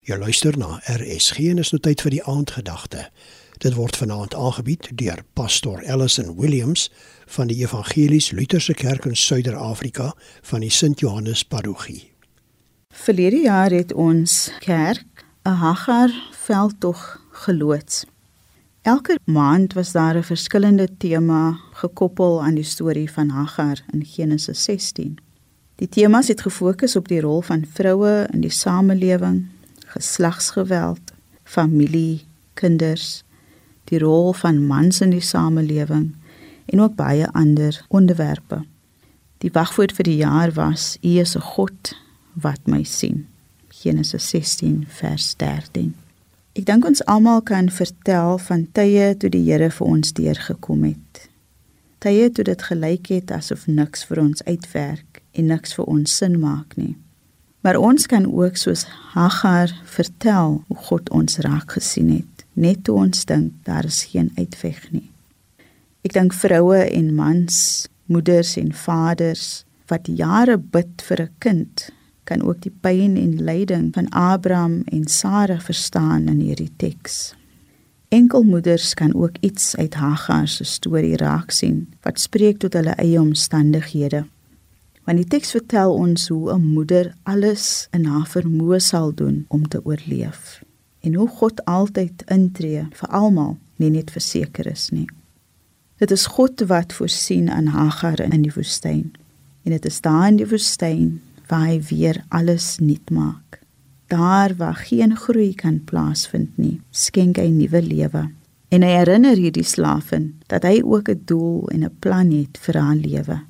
Jy luister na RSG en is nou tyd vir die aandgedagte. Dit word vanaand aangebied deur Pastor Ellison Williams van die Evangelies-Lutherse Kerk in Suider-Afrika van die Sint Johannes Parochie. Verlede jaar het ons kerk 'n Hagar veldtog geloods. Elke maand was daar 'n verskillende tema gekoppel aan die storie van Hagar in Genesis 16. Die temas het gefokus op die rol van vroue in die samelewing, geslagsgeweld, familie, kinders, die rol van mans in die samelewing en ook baie ander onderwerpe. Die wagwoord vir die jaar was: U is 'n God wat my sien. Genesis 16 vers 13. Ek dink ons almal kan vertel van tye toe die Here vir ons deurgekom het. Tye toe dit gelyk het asof niks vir ons uitwerk en niks vir ons sin maak nie. Maar ons kan ook soos Hagar vertel hoe God ons raak gesien het, net toe ons dink daar is geen uitweg nie. Ek dink vroue en mans, moeders en vaders wat jare bid vir 'n kind, kan ook die pyn en lyding van Abraham en Sara verstaan in hierdie teks. Enkelmoeders kan ook iets uit Hagar se storie raak sien, wat spreek tot hulle eie omstandighede. Want die teks vertel ons hoe 'n moeder alles in haar vermoë sal doen om te oorleef. En hoe God altyd intree vir almal, nie net vir sekeres nie. Dit is God wat voorsien aan Hagar in die woestyn. En dit is daar in die woestyn waar hy weer alles nuut maak. Daar waar geen groei kan plaasvind nie, skenk hy nuwe lewe. En hy herinner hierdie slaafin dat hy ook 'n doel en 'n plan het vir haar lewe.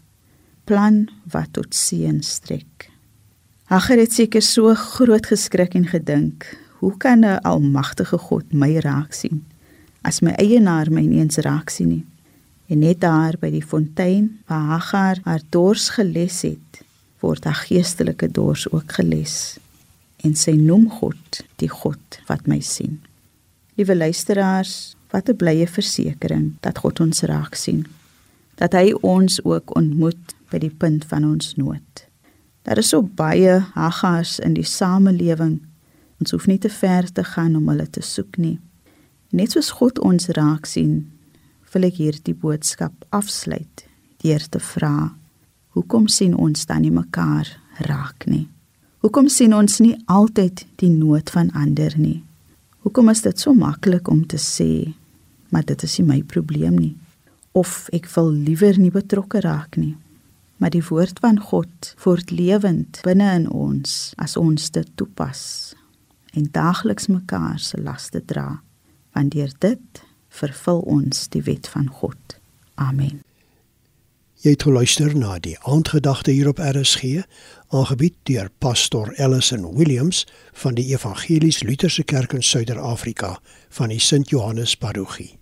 Plan wat tot seën strek. Hagar het seker so groot geskrik en gedink, hoe kan 'n almagtige God my raak sien, as my eienaar my nie eens raak sien nie? En net daar by die fontein, waar Hagar haar dors geles het, word haar geestelike dors ook geles. En sy noem God, die God wat my sien. Liewe luisteraars, wat 'n blye versekering dat God ons raak sien. Dat hy ons ook ontmoet by die punt van ons nood. Daar is so baie Hagars in die samelewing. Ons hoef nie te ver te gaan om hulle te soek nie. Net soos God ons raak sien, wil ek hierdie boodskap afsluit deur te vra: hoekom sien ons dan nie mekaar raak nie? Hoekom sien ons nie altyd die nood van ander nie? Hoekom is dit so maklik om te sê, maar dit is nie my probleem nie? Of ek wil liewer nie betrokke raak nie? Maar die woord van God word lewend binne in ons as ons dit toepas en daagliks mekaar se laste dra, want deur dit vervul ons die wet van God. Amen. Jy het geluister na die aandgedagte hier op RSG, aangebied deur Pastor Ellison Williams van die Evangelies-Lutherse Kerk in Suider-Afrika van die Sint Johannes Parochie.